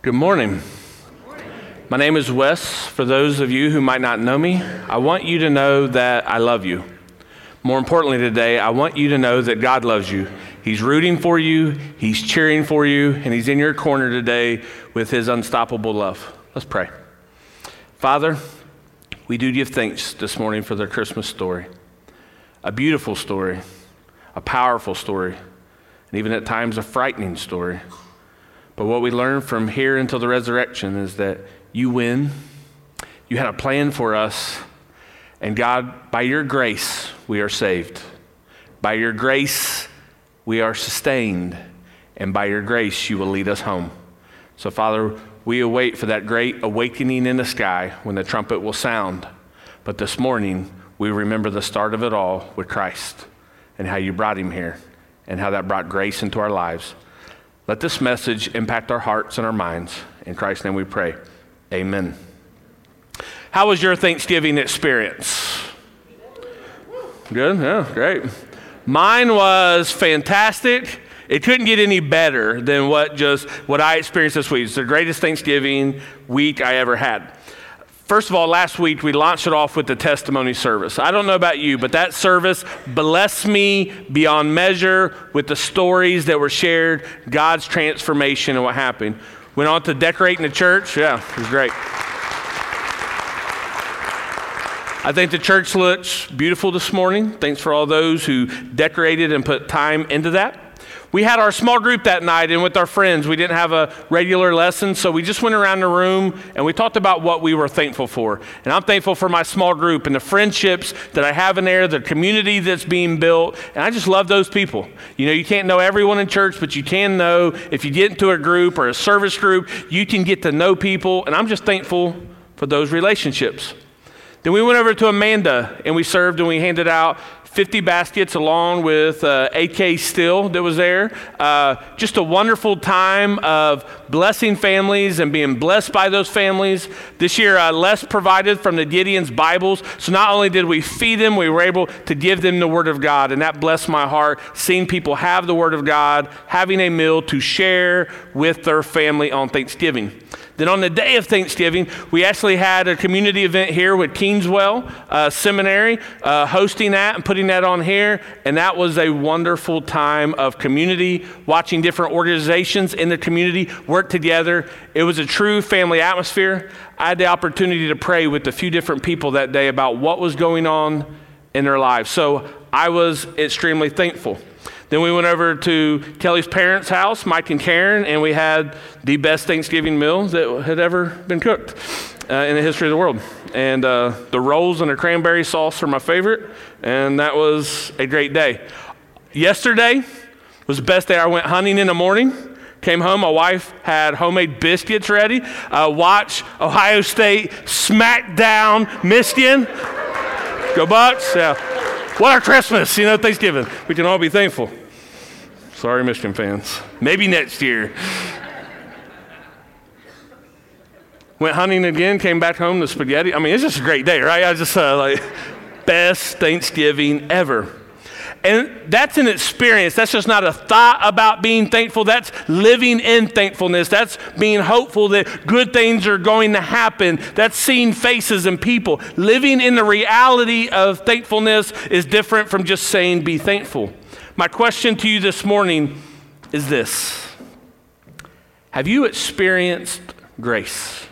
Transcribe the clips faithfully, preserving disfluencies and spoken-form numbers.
Good morning. My name is Wes. For those of you who might not know me, I want you to know that I love you. More importantly today, I want you to know that God loves you. He's rooting for you, He's cheering for you, and He's in your corner today with His unstoppable love. Let's pray. Father, we do give thanks this morning for the Christmas story. A beautiful story, a powerful story, and even at times a frightening story. But what we learn from here until the resurrection is that you win. You had a plan for us. And God, by your grace, we are saved. By your grace, we are sustained. And by your grace, you will lead us home. So Father, we await for that great awakening in the sky when the trumpet will sound. But this morning, we remember the start of it all with Christ and how you brought him here and how that brought grace into our lives. Let this message impact our hearts and our minds. In Christ's name we pray. Amen. How was your Thanksgiving experience? Good? Yeah, great. Mine was fantastic. It couldn't get any better than what just what I experienced this week. It's the greatest Thanksgiving week I ever had. First of all, last week we launched it off with the testimony service. I don't know about you, but that service blessed me beyond measure with the stories that were shared, God's transformation and what happened. Went on to decorating the church. Yeah, it was great. I think the church looks beautiful this morning. Thanks for all those who decorated and put time into that. We had our small group that night, and with our friends, we didn't have a regular lesson, so we just went around the room and we talked about what we were thankful for. And I'm thankful for my small group and the friendships that I have in there, the community that's being built, and I just love those people. You know, you can't know everyone in church, but you can know if you get into a group or a service group, you can get to know people, and I'm just thankful for those relationships. Then we went over to Amanda, and we served and we handed out fifty baskets along with uh, A K Still that was there. Uh, just a wonderful time of blessing families and being blessed by those families. This year, uh, Les provided from the Gideon's Bibles. So not only did we feed them, we were able to give them the Word of God. And that blessed my heart, seeing people have the Word of God, having a meal to share with their family on Thanksgiving. Then on the day of Thanksgiving, we actually had a community event here with Kingswell uh, Seminary, uh, hosting that and putting that on here. And that was a wonderful time of community, watching different organizations in the community work together. It was a true family atmosphere. I had the opportunity to pray with a few different people that day about what was going on in their lives. So I was extremely thankful. Then we went over to Kelly's parents' house, Mike and Karen, and we had the best Thanksgiving meal that had ever been cooked uh, in the history of the world. And uh, the rolls and the cranberry sauce are my favorite, and that was a great day. Yesterday was the best day. I went hunting in the morning, came home, my wife had homemade biscuits ready. Uh, watch Ohio State smack down Michigan. Go Bucks, yeah. What a Christmas, you know, Thanksgiving. We can all be thankful. Sorry, Michigan fans. Maybe next year. Went hunting again, came back home to spaghetti. I mean, it's just a great day, right? I just, uh, like, best Thanksgiving ever. And that's an experience. That's just not a thought about being thankful. That's living in thankfulness. That's being hopeful that good things are going to happen. That's seeing faces and people. Living in the reality of thankfulness is different from just saying be thankful. My question to you this morning is this. Have you experienced grace?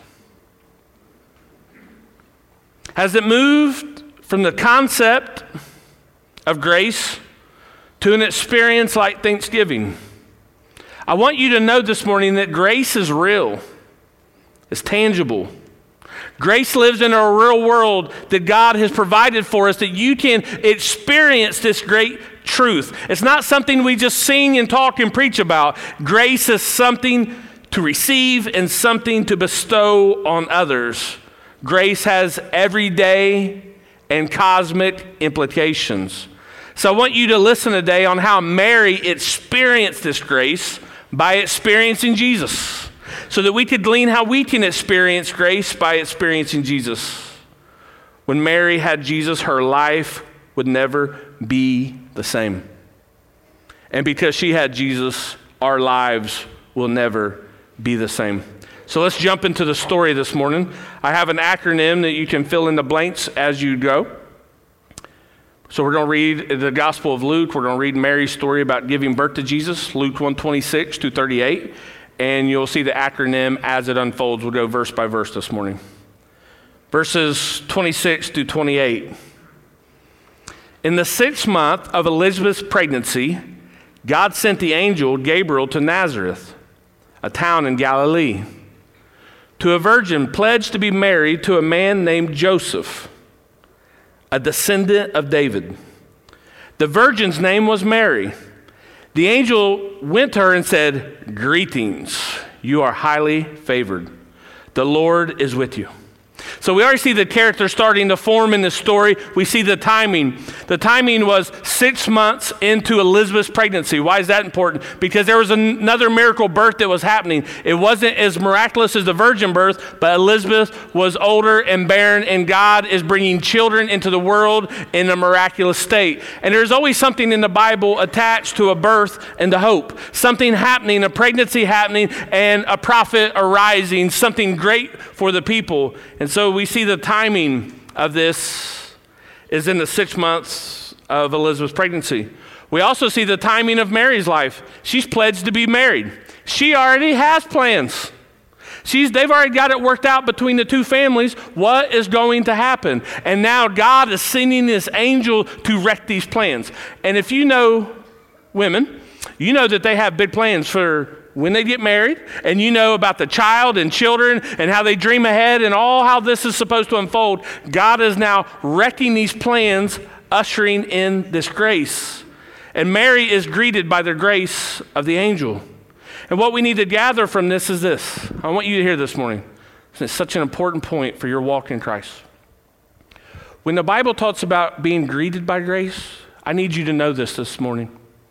Has it moved from the concept of grace to an experience like Thanksgiving? I want you to know this morning that grace is real. It's tangible. Grace lives in a real world that God has provided for us, that you can experience this great truth. It's not something we just sing and talk and preach about. Grace is something to receive and something to bestow on others. Grace has everyday and cosmic implications. So I want you to listen today on how Mary experienced this grace by experiencing Jesus, so that we could glean how we can experience grace by experiencing Jesus. When Mary had Jesus, her life would never be the same. And because she had Jesus, our lives will never be the same. So let's jump into the story this morning. I have an acronym that you can fill in the blanks as you go. So we're going to read the Gospel of Luke. We're going to read Mary's story about giving birth to Jesus, Luke one twenty-six to thirty-eight. And you'll see the acronym as it unfolds. We'll go verse by verse this morning. Verses twenty-six to twenty-eight. In the sixth month of Elizabeth's pregnancy, God sent the angel Gabriel to Nazareth, a town in Galilee, to a virgin pledged to be married to a man named Joseph, a descendant of David. The virgin's name was Mary. The angel went to her and said, "Greetings, you are highly favored. The Lord is with you." So we already see the character starting to form in this story. We see the timing. The timing was six months into Elizabeth's pregnancy. Why is that important? Because there was another miracle birth that was happening. It wasn't as miraculous as the virgin birth, but Elizabeth was older and barren, and God is bringing children into the world in a miraculous state. And there's always something in the Bible attached to a birth and to hope. Something happening, a pregnancy happening, and a prophet arising, something great for the people. And so we see the timing of this is in the six months of Elizabeth's pregnancy. We also see the timing of Mary's life. She's pledged to be married. She already has plans. She's, they've already got it worked out between the two families what is going to happen. And now God is sending this angel to wreck these plans. And if you know women, you know that they have big plans for when they get married, and you know about the child and children and how they dream ahead and all how this is supposed to unfold. God is now wrecking these plans, ushering in this grace. And Mary is greeted by the grace of the angel. And what we need to gather from this is this. I want you to hear this morning. It's such an important point for your walk in Christ. When the Bible talks about being greeted by grace, I need you to know this this morning.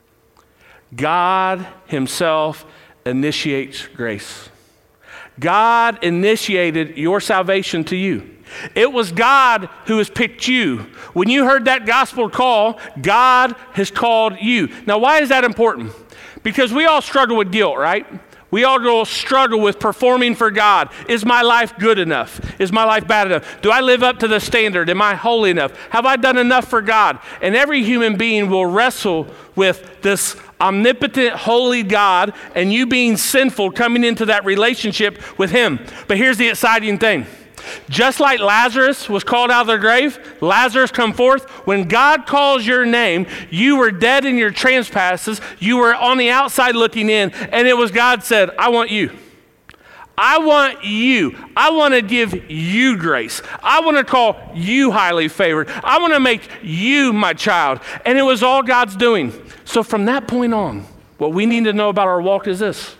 God himself initiates grace. God initiated your salvation to you. It was God who has picked you. When you heard that gospel call, God has called you. Now, why is that important? Because we all struggle with guilt, right? We all struggle with performing for God. Is my life good enough? Is my life bad enough? Do I live up to the standard? Am I holy enough? Have I done enough for God? And every human being will wrestle with this omnipotent, holy God and you being sinful coming into that relationship with him. But here's the exciting thing. Just like Lazarus was called out of the grave, Lazarus come forth. When God calls your name, you were dead in your trespasses. You were on the outside looking in, and it was God said, I want you. I want you. I want to give you grace. I want to call you highly favored. I want to make you my child. And it was all God's doing. So from that point on, what we need to know about our walk is this.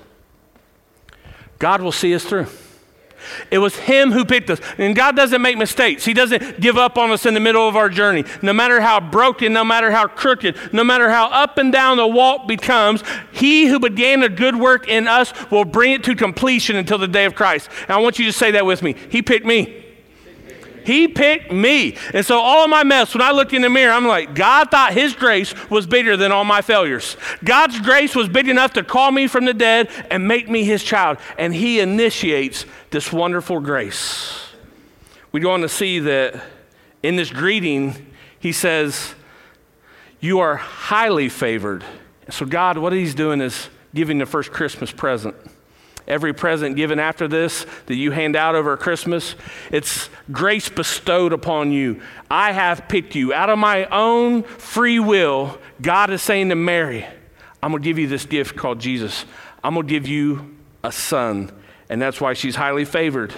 God will see us through. It was him who picked us. And God doesn't make mistakes. He doesn't give up on us in the middle of our journey. No matter how broken, no matter how crooked, no matter how up and down the walk becomes, he who began a good work in us will bring it to completion until the day of Christ. And I want you to say that with me. He picked me. He picked me. And so all of my mess, when I look in the mirror, I'm like, God thought his grace was bigger than all my failures. God's grace was big enough to call me from the dead and make me his child. And he initiates this wonderful grace. We go on to see that in this greeting, he says, you are highly favored. So God, what he's doing is giving the first Christmas present. Every present given after this that you hand out over Christmas, it's grace bestowed upon you. I have picked you. Out of my own free will, God is saying to Mary, I'm going to give you this gift called Jesus. I'm going to give you a son. And that's why she's highly favored.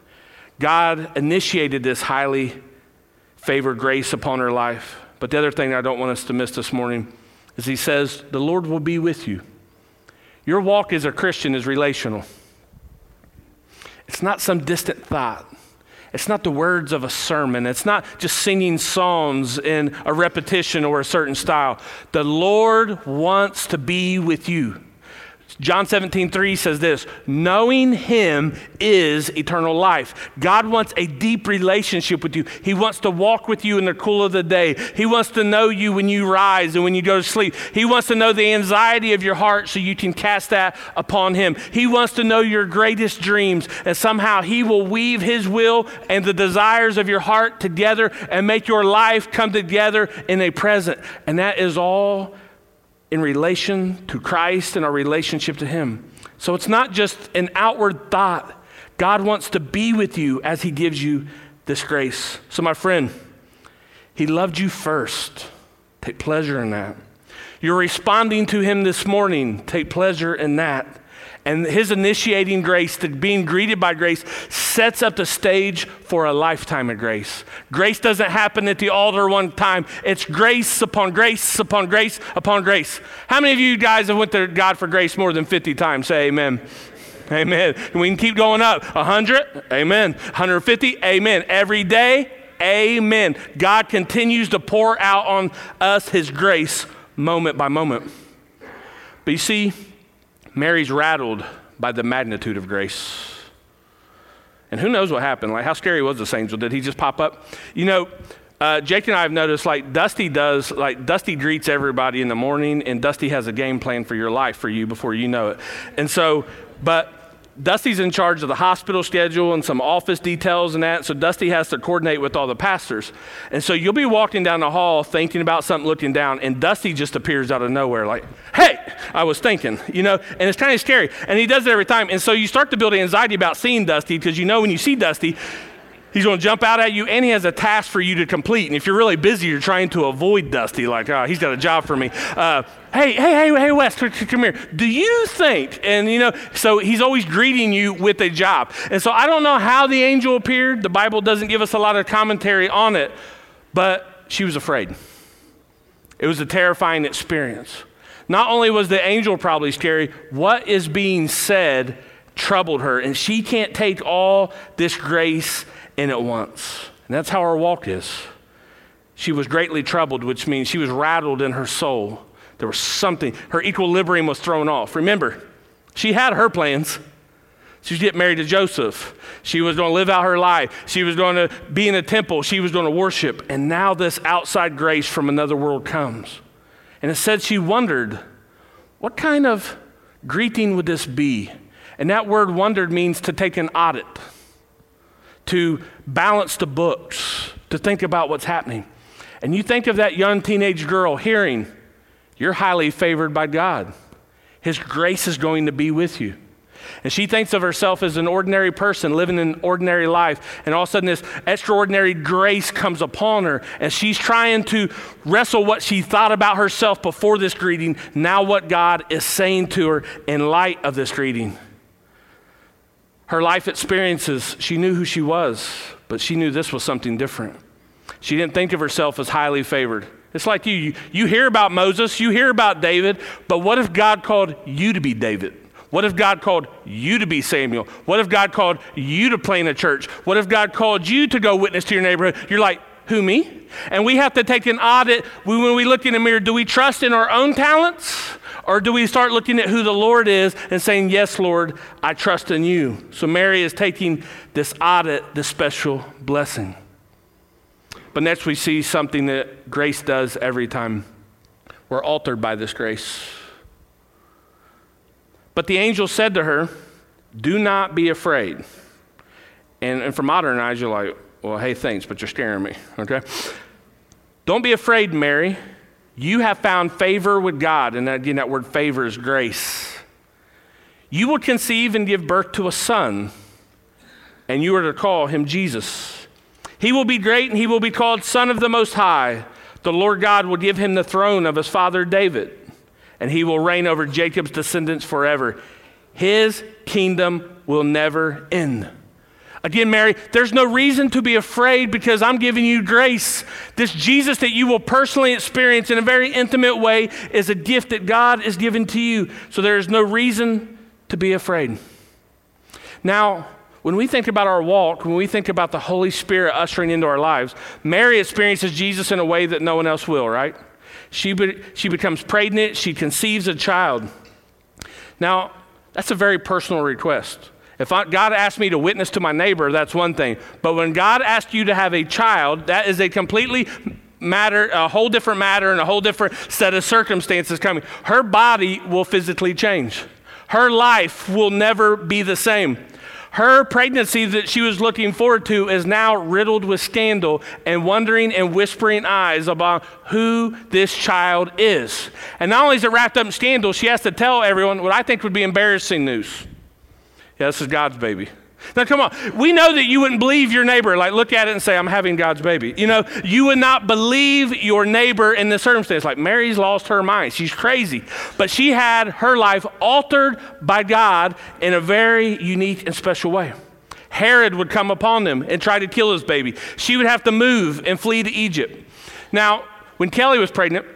God initiated this highly favored grace upon her life. But the other thing I don't want us to miss this morning is he says, the Lord will be with you. Your walk as a Christian is relational. It's not some distant thought. It's not the words of a sermon. It's not just singing songs in a repetition or a certain style. The Lord wants to be with you. John seventeen three says this, knowing him is eternal life. God wants a deep relationship with you. He wants to walk with you in the cool of the day. He wants to know you when you rise and when you go to sleep. He wants to know the anxiety of your heart so you can cast that upon him. He wants to know your greatest dreams, and somehow he will weave his will and the desires of your heart together and make your life come together in a present. And that is all in relation to Christ and our relationship to him. So it's not just an outward thought. God wants to be with you as he gives you this grace. So my friend, he loved you first. Take pleasure in that. You're responding to him this morning. Take pleasure in that. And his initiating grace, to being greeted by grace, sets up the stage for a lifetime of grace. Grace doesn't happen at the altar one time. It's grace upon grace upon grace upon grace. How many of you guys have went to God for grace more than fifty times? Say amen. Amen. We can keep going up. one hundred, amen. one hundred fifty, amen. Every day, amen. God continues to pour out on us his grace moment by moment. But you see, Mary's rattled by the magnitude of grace. And who knows what happened? Like, how scary was this angel? Did he just pop up? You know, uh, Jake and I have noticed, like Dusty does, like Dusty greets everybody in the morning, and Dusty has a game plan for your life for you before you know it. And so, but Dusty's in charge of the hospital schedule and some office details and that, so Dusty has to coordinate with all the pastors. And so you'll be walking down the hall thinking about something, looking down, and Dusty just appears out of nowhere like, hey, I was thinking, you know, and it's kind of scary. And he does it every time. And so you start to build anxiety about seeing Dusty, because you know when you see Dusty, he's going to jump out at you, and he has a task for you to complete. And if you're really busy, you're trying to avoid Dusty, like, oh, he's got a job for me. Uh, hey, hey, hey, hey, Wes, come here. Do you think, and you know, so he's always greeting you with a job. And so I don't know how the angel appeared. The Bible doesn't give us a lot of commentary on it, but she was afraid. It was a terrifying experience. Not only was the angel probably scary, what is being said troubled her, and she can't take all this grace in at once. And that's how our walk is. She was greatly troubled, which means she was rattled in her soul. There was something, her equilibrium was thrown off. Remember, she had her plans. She was getting married to Joseph. She was going to live out her life. She was going to be in a temple. She was going to worship. And now this outside grace from another world comes. And it said she wondered, what kind of greeting would this be? And that word wondered means to take an audit, to balance the books, to think about what's happening. And you think of that young teenage girl hearing, you're highly favored by God. His grace is going to be with you. And she thinks of herself as an ordinary person living an ordinary life. And all of a sudden this extraordinary grace comes upon her. And she's trying to wrestle what she thought about herself before this greeting, now what God is saying to her in light of this greeting. Her life experiences, she knew who she was, but she knew this was something different. She didn't think of herself as highly favored. It's like you, you, you hear about Moses, you hear about David, but what if God called you to be David? What if God called you to be Samuel? What if God called you to plant a church? What if God called you to go witness to your neighborhood? You're like, who, me? And we have to take an audit when we look in the mirror. Do we trust in our own talents? Or do we start looking at who the Lord is and saying, yes, Lord, I trust in you? So Mary is taking this audit, this special blessing. But next we see something that grace does every time. We're altered by this grace. But the angel said to her, do not be afraid. And, and for modern eyes, you're like, well, hey, thanks, but you're scaring me, okay? Don't be afraid, Mary. You have found favor with God. And again, that word favor is grace. You will conceive and give birth to a son, and you are to call him Jesus. He will be great, and he will be called Son of the Most High. The Lord God will give him the throne of his father David, and he will reign over Jacob's descendants forever. His kingdom will never end. Again, Mary, there's no reason to be afraid because I'm giving you grace. This Jesus that you will personally experience in a very intimate way is a gift that God is giving to you. So there is no reason to be afraid. Now, when we think about our walk, when we think about the Holy Spirit ushering into our lives, Mary experiences Jesus in a way that no one else will, right? She, be, she becomes pregnant, she conceives a child. Now, that's a very personal request. If I, God asked me to witness to my neighbor, that's one thing. But when God asked you to have a child, that is a completely matter, a whole different matter and a whole different set of circumstances coming. Her body will physically change. Her life will never be the same. Her pregnancy that she was looking forward to is now riddled with scandal and wondering and whispering eyes about who this child is. And not only is it wrapped up in scandal, she has to tell everyone what I think would be embarrassing news. Yeah, this is God's baby. Now, come on. We know that you wouldn't believe your neighbor. Like, look at it and say, I'm having God's baby. You know, you would not believe your neighbor in this circumstance. Like, Mary's lost her mind. She's crazy. But she had her life altered by God in a very unique and special way. Herod would come upon them and try to kill his baby. She would have to move and flee to Egypt. Now, when Kelly was pregnant,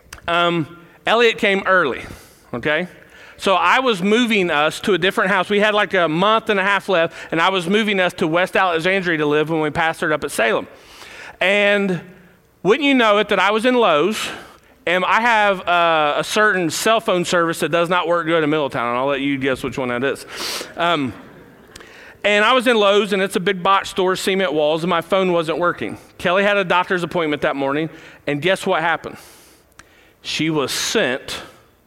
um, Elliot came early, okay? So I was moving us to a different house. We had like a month and a half left, and I was moving us to West Alexandria to live when we pastored up at Salem. And wouldn't you know it that I was in Lowe's, and I have uh, a certain cell phone service that does not work good in Middletown, and I'll let you guess which one that is. Um, and I was in Lowe's, and it's a big box store, cement walls, and my phone wasn't working. Kelly had a doctor's appointment that morning, and guess what happened? She was sent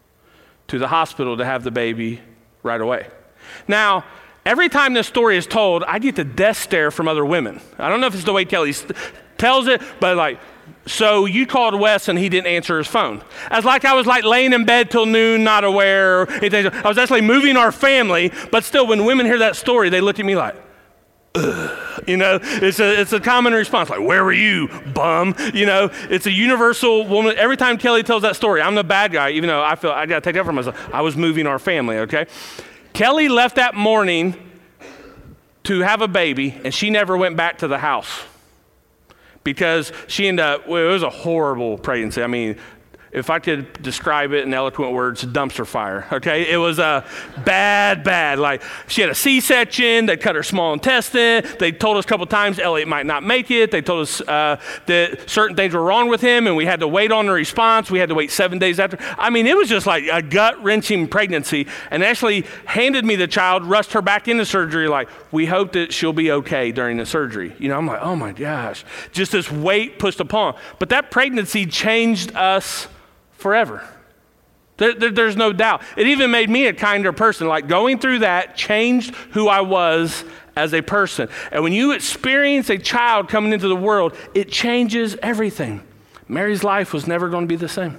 to the hospital to have the baby right away. Now, every time this story is told, I get the death stare from other women. I don't know if it's the way Kelly tells it, but like, so you called Wes and he didn't answer his phone. As like I was like laying in bed till noon, not aware. Or anything. I was actually moving our family, but still when women hear that story, they look at me like, ugh. You know, it's a it's a common response, like, where were you, bum? You know, it's a universal woman. Every time Kelly tells that story, I'm the bad guy, even though I feel I got to take that for myself. I was moving our family, okay? Kelly left that morning to have a baby, and she never went back to the house because she ended up, well, it was a horrible pregnancy. I mean, if I could describe it in eloquent words, dumpster fire, okay? It was uh, bad, bad. Like, she had a C-section, they cut her small intestine, they told us a couple times Elliot might not make it, they told us uh, that certain things were wrong with him, and we had to wait on the response, we had to wait seven days after. I mean, it was just like a gut-wrenching pregnancy, and actually handed me the child, rushed her back into surgery, like, we hope that she'll be okay during the surgery. You know, I'm like, oh my gosh, just this weight pushed upon. But that pregnancy changed us forever. There, there, there's no doubt. It even made me a kinder person. Like going through that changed who I was as a person. And when you experience a child coming into the world, it changes everything. Mary's life was never going to be the same.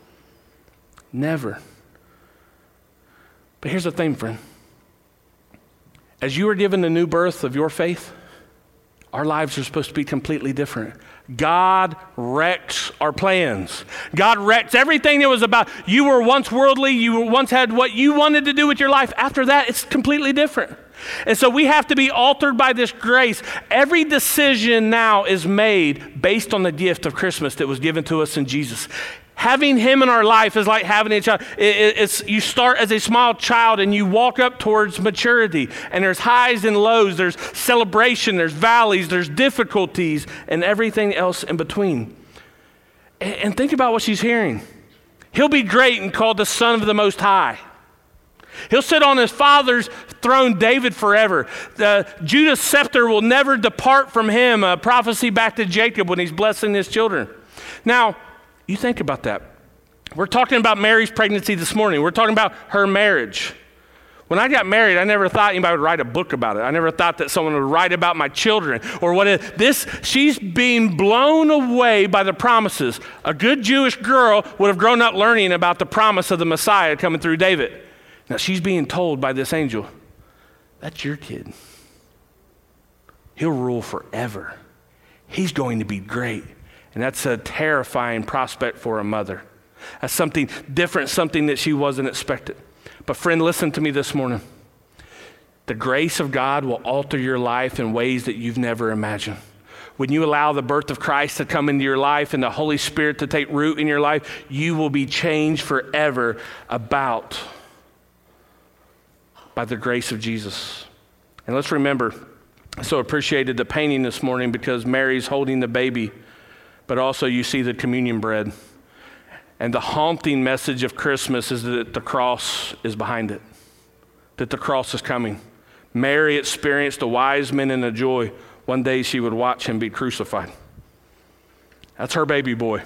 Never. But here's the thing, friend. As you are given the new birth of your faith, our lives are supposed to be completely different. God wrecks our plans. God wrecks everything that was about, you were once worldly, you once had what you wanted to do with your life. After that, it's completely different. And so we have to be altered by this grace. Every decision now is made based on the gift of Christmas that was given to us in Jesus. Having him in our life is like having a child. It, it's, you start as a small child and you walk up towards maturity. And there's highs and lows. There's celebration. There's valleys. There's difficulties and everything else in between. And, and think about what she's hearing. He'll be great and called the Son of the Most High. He'll sit on his father's throne, David, forever. The Judah's scepter will never depart from him. A prophecy back to Jacob when he's blessing his children. Now, you think about that. We're talking about Mary's pregnancy this morning. We're talking about her marriage. When I got married, I never thought anybody would write a book about it. I never thought that someone would write about my children or what it, this, she's being blown away by the promises. A good Jewish girl would have grown up learning about the promise of the Messiah coming through David. Now she's being told by this angel, that's your kid. He'll rule forever. He's going to be great. And that's a terrifying prospect for a mother. That's something different, something that she wasn't expected. But friend, listen to me this morning. The grace of God will alter your life in ways that you've never imagined. When you allow the birth of Christ to come into your life and the Holy Spirit to take root in your life, you will be changed forever about by the grace of Jesus. And let's remember, I so appreciated the painting this morning because Mary's holding the baby, but also you see the communion bread. And the haunting message of Christmas is that the cross is behind it, that the cross is coming. Mary experienced a wise men and a joy. One day she would watch him be crucified. That's her baby boy.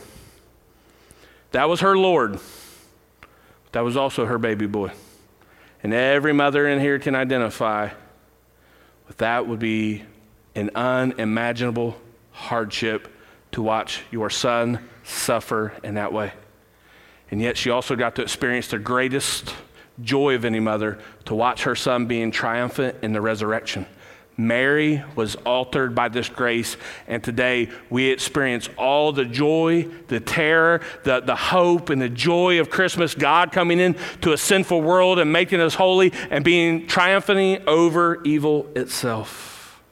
That was her Lord. That was also her baby boy. And every mother in here can identify with that would be an unimaginable hardship to watch your son suffer in that way. And yet she also got to experience the greatest joy of any mother, to watch her son being triumphant in the resurrection. Mary was altered by this grace, and today we experience all the joy, the terror, the, the hope, and the joy of Christmas, God coming in to a sinful world and making us holy and being triumphant over evil itself.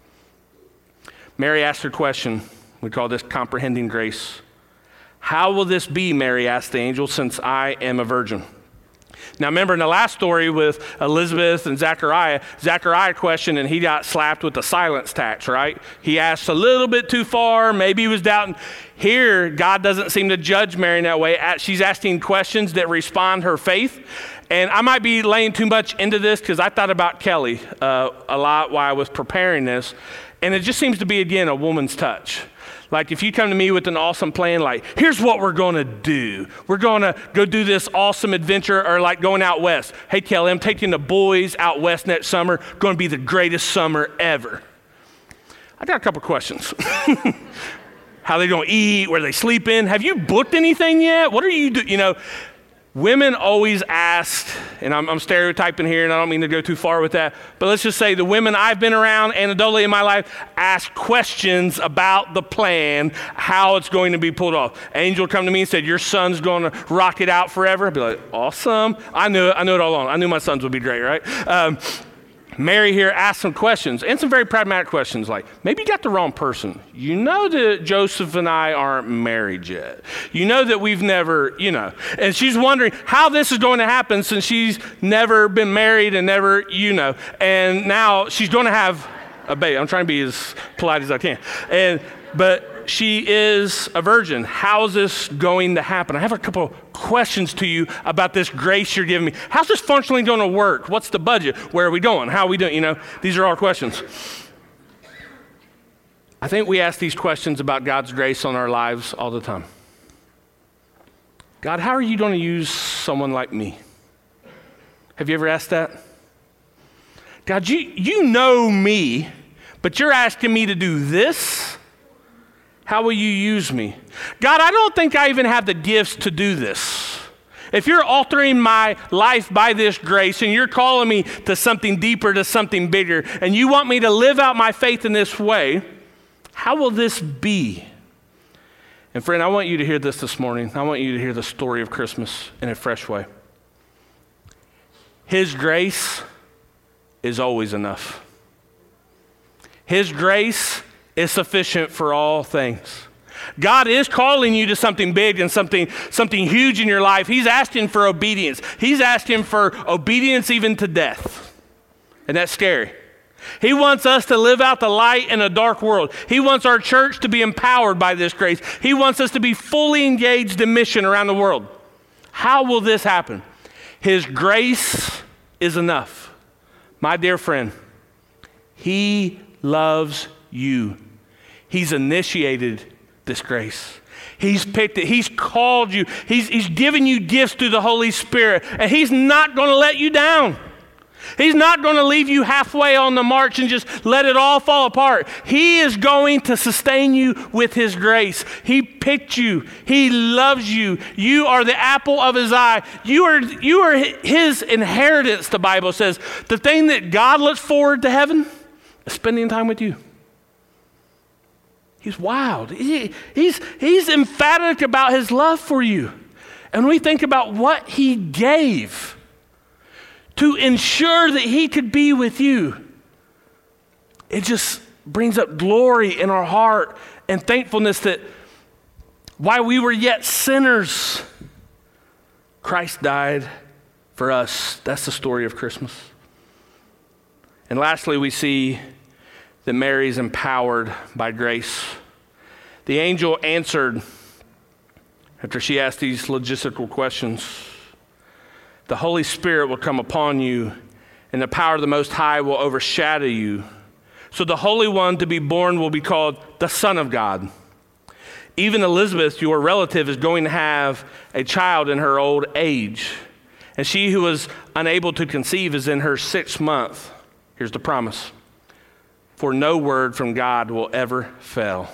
Mary asked her question. We call this comprehending grace. How will this be, Mary asked the angel, since I am a virgin? Now remember in the last story with Elizabeth and Zechariah, Zechariah questioned and he got slapped with the silence tax, right? He asked a little bit too far, maybe he was doubting. Here, God doesn't seem to judge Mary in that way. She's asking questions that respond her faith. And I might be laying too much into this because I thought about Kelly uh, a lot while I was preparing this. And it just seems to be, again, a woman's touch. Like if you come to me with an awesome plan, like, here's what we're going to do. We're going to go do this awesome adventure, or like going out west. Hey, Kelly, I'm taking the boys out west next summer. Going to be the greatest summer ever. I got a couple questions. How they going to eat? Where they sleeping? Have you booked anything yet? What are you doing? You know, women always ask, and I'm, I'm stereotyping here, and I don't mean to go too far with that, but let's just say the women I've been around anecdotally in my life ask questions about the plan, how it's going to be pulled off. Angel would come to me and said, your son's going to rock it out forever. I'd be like, awesome. I knew it. I knew it all along. I knew my sons would be great, right? Um, Mary here asked some questions, and some very pragmatic questions, like, maybe you got the wrong person. You know that Joseph and I aren't married yet. You know that we've never, you know. And she's wondering how this is going to happen since she's never been married and never, you know. And now she's going to have a baby. I'm trying to be as polite as I can. And but she is a virgin. How is this going to happen? I have a couple questions to you about this grace you're giving me. How's this functionally going to work? What's the budget? Where are we going? How are we doing? You know, these are all questions. I think we ask these questions about God's grace on our lives all the time. God, how are you going to use someone like me? Have you ever asked that? God, you, you know me, but you're asking me to do this? How will you use me? God, I don't think I even have the gifts to do this. If you're altering my life by this grace and you're calling me to something deeper, to something bigger, and you want me to live out my faith in this way, how will this be? And friend, I want you to hear this this morning. I want you to hear the story of Christmas in a fresh way. His grace is always enough. His grace is sufficient for all things. God is calling you to something big and something, something huge in your life. He's asking for obedience. He's asking for obedience even to death. And that's scary. He wants us to live out the light in a dark world. He wants our church to be empowered by this grace. He wants us to be fully engaged in mission around the world. How will this happen? His grace is enough. My dear friend, He loves you. He's initiated this grace. He's picked it. He's called you. He's, he's given you gifts through the Holy Spirit, and He's not going to let you down. He's not going to leave you halfway on the march and just let it all fall apart. He is going to sustain you with His grace. He picked you. He loves you. You are the apple of His eye. You are, you are His inheritance, the Bible says. The thing that God looks forward to heaven is spending time with you. He's wild. He, he's, he's emphatic about His love for you. And we think about what He gave to ensure that He could be with you. It just brings up glory in our heart and thankfulness that while we were yet sinners, Christ died for us. That's the story of Christmas. And lastly, we see that Mary is empowered by grace. The angel answered, after she asked these logistical questions. The Holy Spirit will come upon you, and the power of the Most High will overshadow you. So the Holy One to be born will be called the Son of God. Even Elizabeth, your relative, is going to have a child in her old age. And she who was unable to conceive is in her sixth month. Here's the promise. For no word from God will ever fail.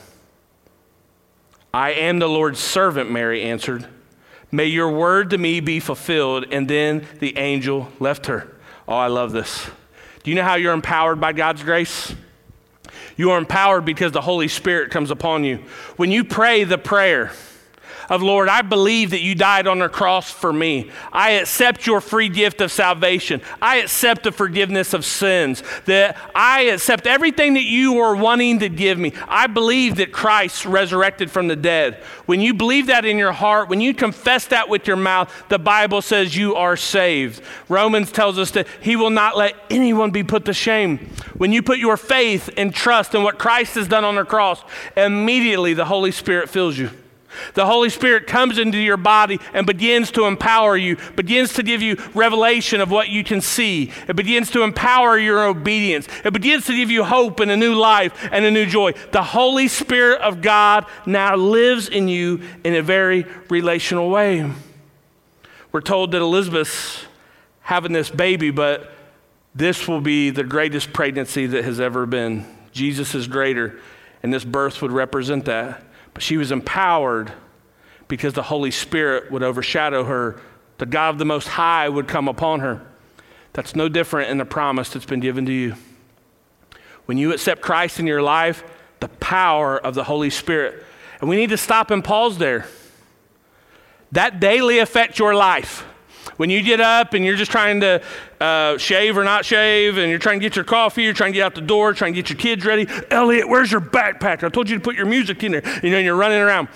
I am the Lord's servant, Mary answered. May your word to me be fulfilled. And then the angel left her. Oh, I love this. Do you know how you're empowered by God's grace? You are empowered because the Holy Spirit comes upon you. When you pray the prayer of, Lord, I believe that you died on the cross for me. I accept your free gift of salvation. I accept the forgiveness of sins. That I accept everything that you are wanting to give me. I believe that Christ resurrected from the dead. When you believe that in your heart, when you confess that with your mouth, the Bible says you are saved. Romans tells us that he will not let anyone be put to shame. When you put your faith and trust in what Christ has done on the cross, immediately the Holy Spirit fills you. The Holy Spirit comes into your body and begins to empower you, begins to give you revelation of what you can see. It begins to empower your obedience. It begins to give you hope and a new life and a new joy. The Holy Spirit of God now lives in you in a very relational way. We're told that Elizabeth's having this baby, but this will be the greatest pregnancy that has ever been. Jesus is greater, and this birth would represent that. But she was empowered because the Holy Spirit would overshadow her. The God of the Most High would come upon her. That's no different in the promise that's been given to you. When you accept Christ in your life, the power of the Holy Spirit. And we need to stop and pause there. That daily affects your life. When you get up and you're just trying to uh, shave or not shave, and you're trying to get your coffee, you're trying to get out the door, trying to get your kids ready. Elliot, where's your backpack? I told you to put your music in there. You know, and you're running around.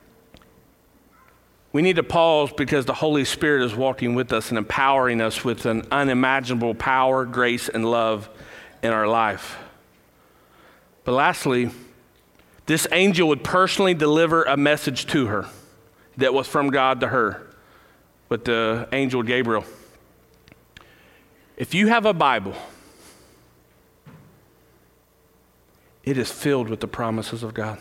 We need to pause because the Holy Spirit is walking with us and empowering us with an unimaginable power, grace, and love in our life. But lastly, this angel would personally deliver a message to her that was from God to her. With the angel Gabriel. If you have a Bible, it is filled with the promises of God.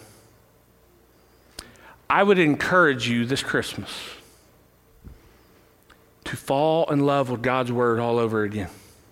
I would encourage you this Christmas to fall in love with God's word all over again.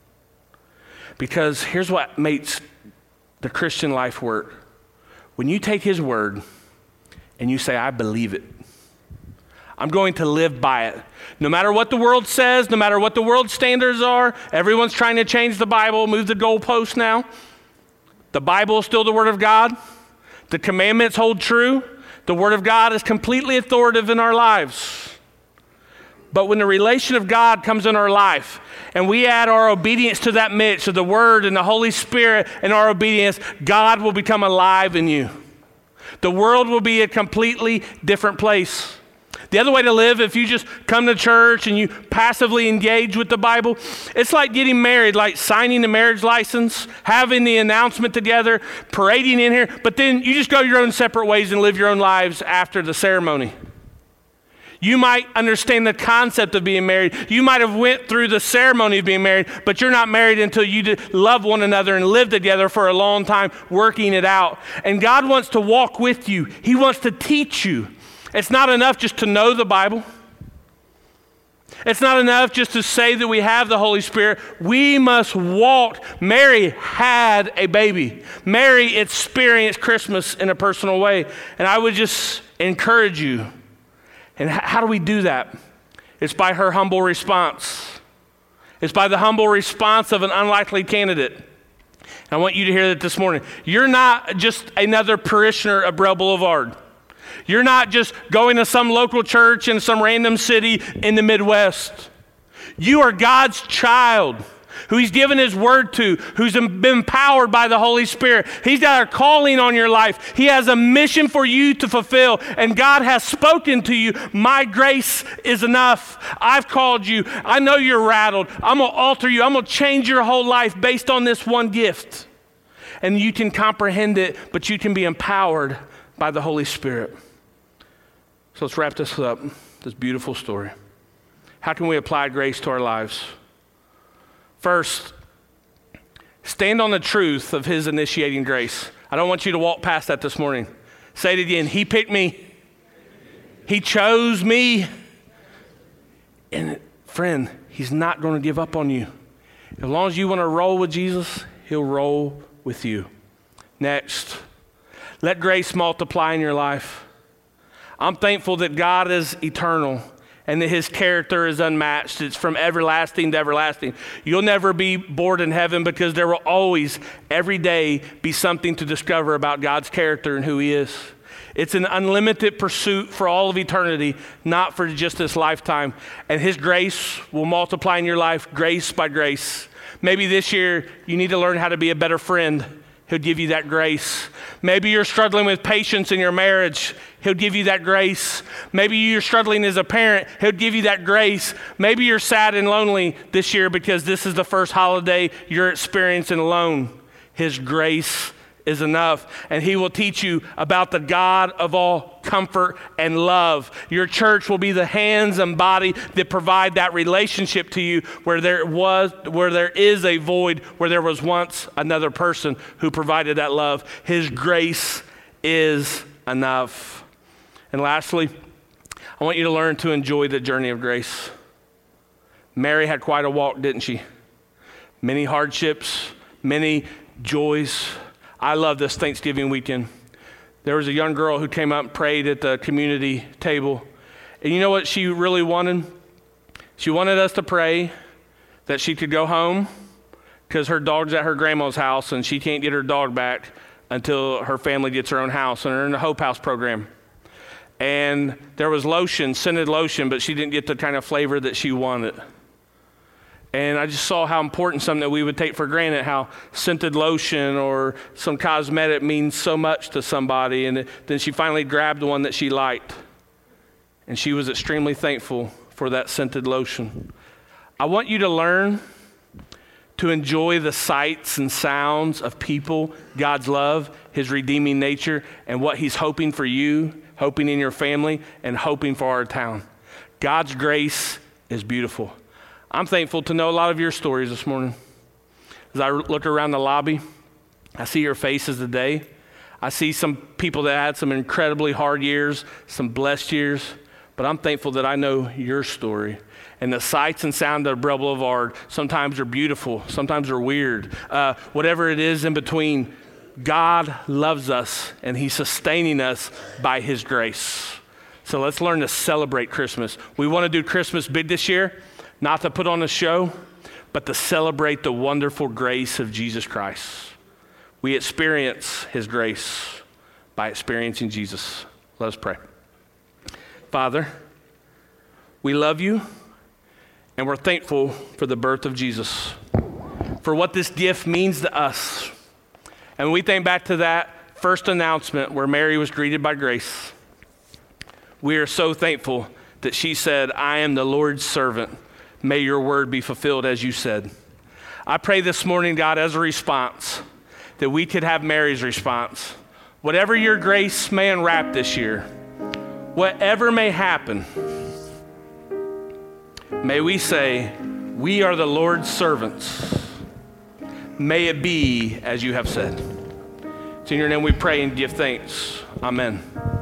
Because here's what makes the Christian life work. When you take his word and you say, I believe it, I'm going to live by it. No matter what the world says, no matter what the world standards are, everyone's trying to change the Bible, move the goalpost now. The Bible is still the Word of God. The commandments hold true. The Word of God is completely authoritative in our lives. But when the relation of God comes in our life, and we add our obedience to that mix of the Word and the Holy Spirit and our obedience, God will become alive in you. The world will be a completely different place. The other way to live, if you just come to church and you passively engage with the Bible, it's like getting married, like signing the marriage license, having the announcement together, parading in here, but then you just go your own separate ways and live your own lives after the ceremony. You might understand the concept of being married. You might have went through the ceremony of being married, but you're not married until you love one another and live together for a long time, working it out. And God wants to walk with you. He wants to teach you. It's not enough just to know the Bible. It's not enough just to say that we have the Holy Spirit. We must walk. Mary had a baby. Mary experienced Christmas in a personal way. And I would just encourage you. And how do we do that? It's by her humble response. It's by the humble response of an unlikely candidate. And I want you to hear that this morning. You're not just another parishioner of Brell Boulevard. You're not just going to some local church in some random city in the Midwest. You are God's child who he's given his word to, who's been empowered by the Holy Spirit. He's got a calling on your life. He has a mission for you to fulfill, and God has spoken to you. My grace is enough. I've called you. I know you're rattled. I'm going to alter you. I'm going to change your whole life based on this one gift. And you can comprehend it, but you can be empowered by the Holy Spirit. So let's wrap this up, this beautiful story. How can we apply grace to our lives? First, stand on the truth of his initiating grace. I don't want you to walk past that this morning. Say it again. He picked me. He chose me. And friend, he's not going to give up on you. As long as you want to roll with Jesus, he'll roll with you. Next, let grace multiply in your life. I'm thankful that God is eternal and that his character is unmatched. It's from everlasting to everlasting. You'll never be bored in heaven because there will always, every day, be something to discover about God's character and who he is. It's an unlimited pursuit for all of eternity, not for just this lifetime. And his grace will multiply in your life, grace by grace. Maybe this year you need to learn how to be a better friend. He'll give you that grace. Maybe you're struggling with patience in your marriage. He'll give you that grace. Maybe you're struggling as a parent. He'll give you that grace. Maybe you're sad and lonely this year because this is the first holiday you're experiencing alone. His grace is enough, and he will teach you about the God of all comfort and love. Your church will be the hands and body that provide that relationship to you where there was, where there is a void, where there was once another person who provided that love. His grace is enough. And lastly, I want you to learn to enjoy the journey of grace. Mary had quite a walk, didn't she? Many hardships, many joys. I love this Thanksgiving weekend. There was a young girl who came up and prayed at the community table. And you know what she really wanted? She wanted us to pray that she could go home because her dog's at her grandma's house and she can't get her dog back until her family gets her own house. And they're in the Hope House program. And there was lotion, scented lotion, but she didn't get the kind of flavor that she wanted. And I just saw how important something that we would take for granted, how scented lotion or some cosmetic means so much to somebody. And then she finally grabbed the one that she liked. And she was extremely thankful for that scented lotion. I want you to learn to enjoy the sights and sounds of people, God's love, his redeeming nature, and what he's hoping for you, hoping in your family, and hoping for our town. God's grace is beautiful. I'm thankful to know a lot of your stories this morning. As I look around the lobby, I see your faces today. I see some people that had some incredibly hard years, some blessed years, but I'm thankful that I know your story. And the sights and sound of Brell Boulevard sometimes are beautiful, sometimes are weird. Uh, whatever it is in between, God loves us and he's sustaining us by his grace. So let's learn to celebrate Christmas. We want to do Christmas big this year. Not to put on a show, but to celebrate the wonderful grace of Jesus Christ. We experience his grace by experiencing Jesus. Let us pray. Father, we love you and we're thankful for the birth of Jesus, for what this gift means to us. And we think back to that first announcement where Mary was greeted by grace. We are so thankful that she said, I am the Lord's servant. May your word be fulfilled as you said. I pray this morning, God, as a response, that we could have Mary's response. Whatever your grace may unwrap this year, whatever may happen, may we say, we are the Lord's servants. May it be as you have said. It's in your name we pray and give thanks. Amen.